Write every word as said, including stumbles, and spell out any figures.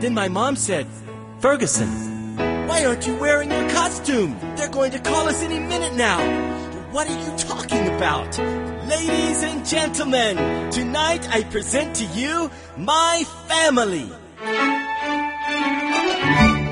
Then my mom said, "Ferguson, why aren't you wearing your costume? They're going to call us any minute now." "What are you talking about?" "Ladies and gentlemen, tonight I present to you my family."